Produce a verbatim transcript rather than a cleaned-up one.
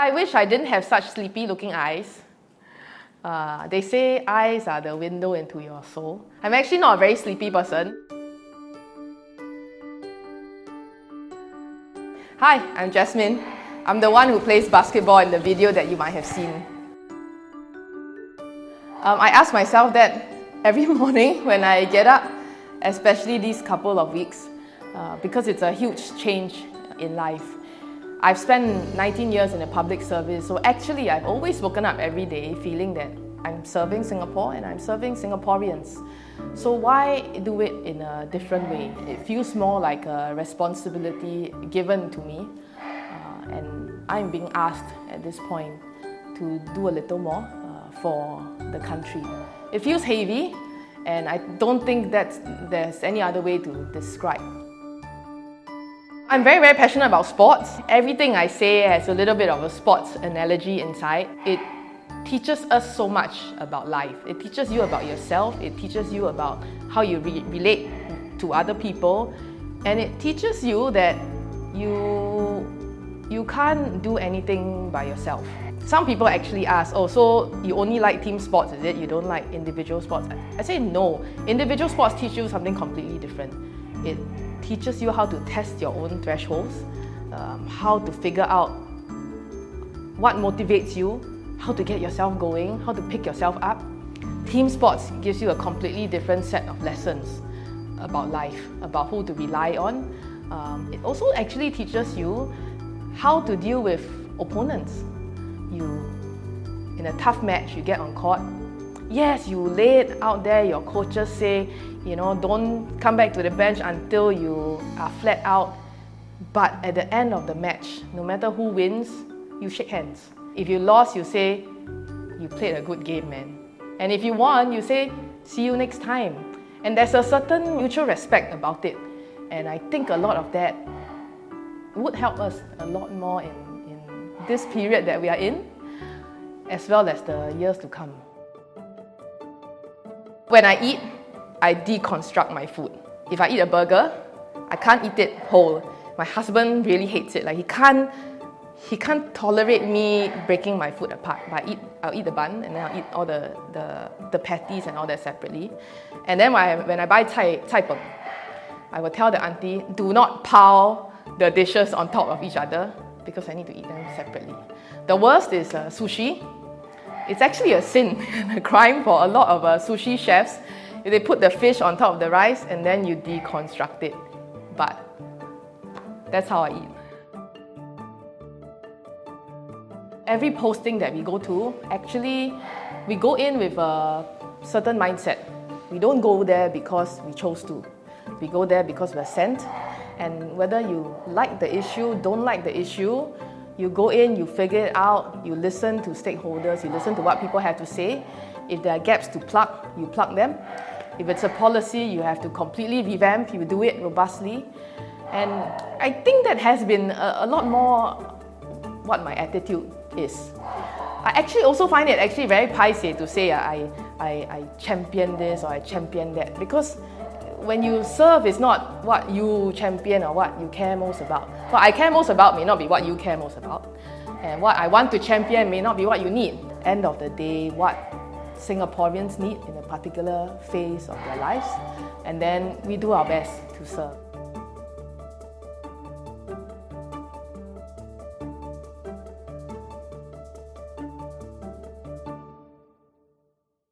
I wish I didn't have such sleepy looking eyes. Uh, they say eyes are the window into your soul. I'm actually not a very sleepy person. Hi, I'm Jasmine. I'm the one who plays basketball in the video that you might have seen. Um, I ask myself that every morning when I get up, especially these couple of weeks, uh, because it's a huge change in life. I've spent nineteen years in the public service, so actually I've always woken up every day feeling that I'm serving Singapore and I'm serving Singaporeans. So why do it in a different way? It feels more like a responsibility given to me, uh, and I'm being asked at this point to do a little more uh, for the country. It feels heavy, and I don't think that there's any other way to describe. I'm very, very passionate about sports. Everything I say has a little bit of a sports analogy inside. It teaches us so much about life. It teaches you about yourself. It teaches you about how you re relate to other people. And it teaches you that you, you can't do anything by yourself. Some people actually ask, oh, so you only like team sports, is it? You don't like individual sports? I say no. Individual sports teach you something completely different. It teaches you how to test your own thresholds, um, how to figure out what motivates you, how to get yourself going, how to pick yourself up. Team sports gives you a completely different set of lessons about life, about who to rely on. Um, it also actually teaches you how to deal with opponents. You, in a tough match, you get on court. Yes, you lay it out there, your coaches say, you know, don't come back to the bench until you are flat out. But at the end of the match, no matter who wins, you shake hands. If you lost, you say, you played a good game, man. And if you won, you say, see you next time. And there's a certain mutual respect about it. And I think a lot of that would help us a lot more in, in this period that we are in, as well as the years to come. When I eat, I deconstruct my food. If I eat a burger, I can't eat it whole. My husband really hates it. Like he can't, he can't tolerate me breaking my food apart. But I eat, I'll eat the bun and then I'll eat all the, the, the patties and all that separately. And then when I, when I buy cai, cai peng, I will tell the auntie, do not pile the dishes on top of each other because I need to eat them separately. The worst is uh, sushi. It's actually a sin, a crime for a lot of uh, sushi chefs. They put the fish on top of the rice and then you deconstruct it. But that's how I eat. Every posting that we go to, actually, we go in with a certain mindset. We don't go there because we chose to. We go there because we're sent. And whether you like the issue, don't like the issue, you go in, you figure it out, you listen to stakeholders, you listen to what people have to say. If there are gaps to plug, you plug them. If it's a policy, you have to completely revamp, you do it robustly. And I think that has been a, a lot more what my attitude is. I actually also find it actually very paiseh to say uh, I, I, I champion this or I champion that, because when you serve, it's not what you champion or what you care most about. What I care most about may not be what you care most about. And what I want to champion may not be what you need. End of the day, what Singaporeans need in a particular phase of their lives. And then we do our best to serve.